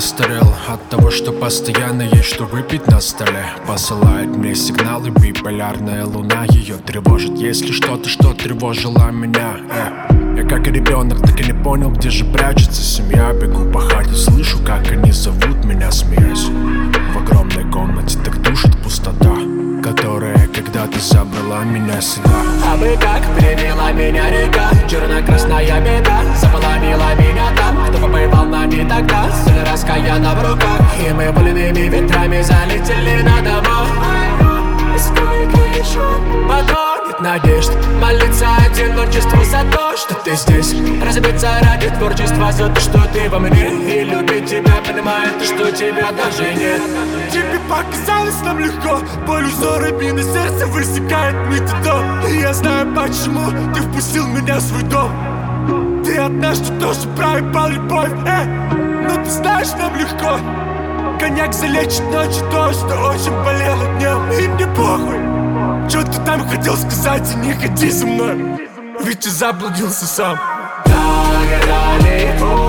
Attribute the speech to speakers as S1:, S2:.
S1: постарел от того, что постоянно есть что выпить на столе. Посылает мне сигналы биполярная луна. Ее тревожит, если что-то, что тревожило меня. Я как и ребенок, так и не понял, где же прячется семья. Бегу по хате, слышу, как они зовут меня, смеясь. В огромной комнате так душит пустота, которая когда-то забрала меня сюда.
S2: А бы как привела меня река, черно-красная беда заполонила меня там. Кто побывал нами тогда, соль раскаяна в руках, и мы пыльными ветрами залетели на дома. И сколько еще потонет надежд, молиться одиночеству за то, что ты здесь, разбиться ради творчества за то, что ты во мне, и любить тебя, понимая то, что тебя даже нет.
S3: Тебе показалось нам легко, боль узорами на сердце высекает методом. И я знаю, почему ты впустил меня в свой дом. Ты одна, что тоже проебал любовь, но ты знаешь, нам легко. Коньяк залечит ночью то, что очень болело днем. И мне похуй, что ты там хотел сказать, и не ходи за мной, ведь ты заблудился сам.
S2: Так далеко